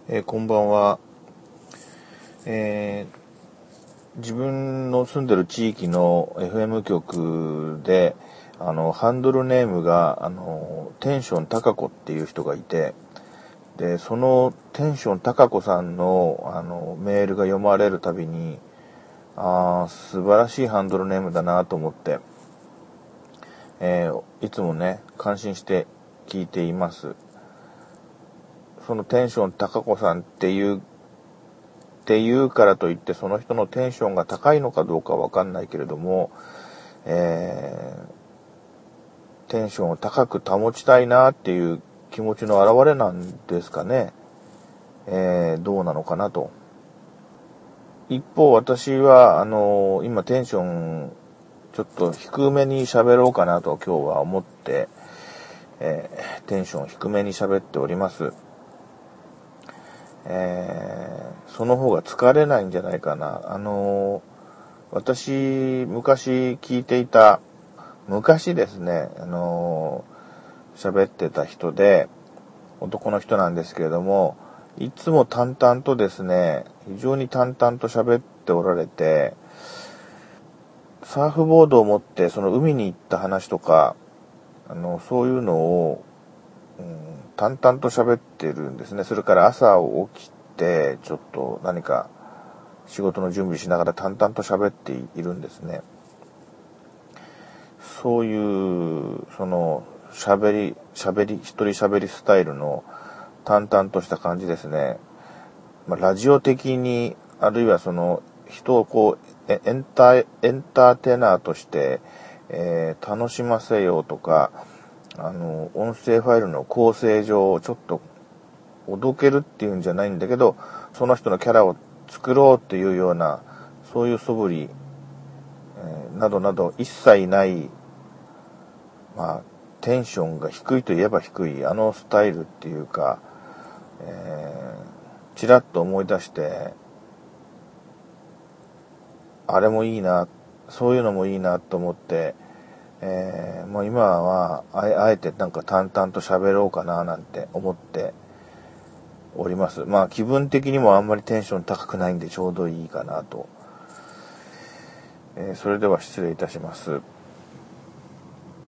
こんばんは。自分の住んでる地域の FM 局で、ハンドルネームが、テンション高子っていう人がいて、で、そのテンション高子さんの、メールが読まれるたびに、素晴らしいハンドルネームだなと思って、いつもね、感心して聞いています。そのテンション高子さんっていうからといってその人のテンションが高いのかどうかわかんないけれども、テンションを高く保ちたいなっていう気持ちの表れなんですかね。どうなのかなと。一方私は今テンションちょっと低めに喋ろうかなと今日は思って、テンション低めに喋っております。その方が疲れないんじゃないかな。私、昔聞いていた、昔ですね、喋ってた人で、男の人なんですけれども、いつも淡々とですね、非常に淡々と喋っておられて、サーフボードを持ってその海に行った話とか、そういうのを、淡々と喋ってるんですね。それから朝起きて、ちょっと何か仕事の準備しながら淡々と喋っているんですね。そういう、一人喋りスタイルの淡々とした感じですね。ラジオ的に、あるいは人をエンターテイナーとして、楽しませようとか、音声ファイルの構成上、ちょっと、おどけるっていうんじゃないんだけど、その人のキャラを作ろうっていうような、そういう素振り、などなど一切ない、テンションが低いといえば低い、スタイルっていうか、ちらっと思い出して、あれもいいな、そういうのもいいなと思って、もう今はあえてなんか淡々と喋ろうかななんて思っております。気分的にもあんまりテンション高くないんでちょうどいいかなと。それでは失礼いたします。